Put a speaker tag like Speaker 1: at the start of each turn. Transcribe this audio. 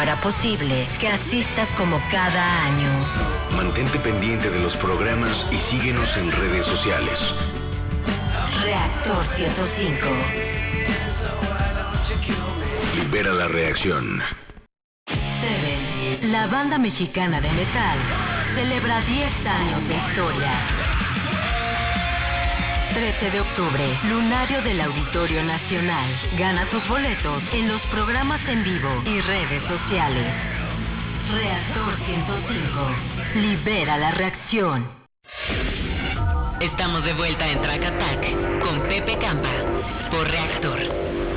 Speaker 1: Hará posible que asistas como cada año.
Speaker 2: Mantente pendiente de los programas y síguenos en redes sociales.
Speaker 1: Reactor 105.
Speaker 2: Libera la reacción.
Speaker 1: Seven, la banda mexicana de metal, celebra 10 años de historia. 13 de octubre, Lunario del Auditorio Nacional. Gana tus boletos en los programas en vivo y redes sociales. Reactor 105. Libera la reacción.
Speaker 3: Estamos de vuelta en Track Attack con Pepe Campa por Reactor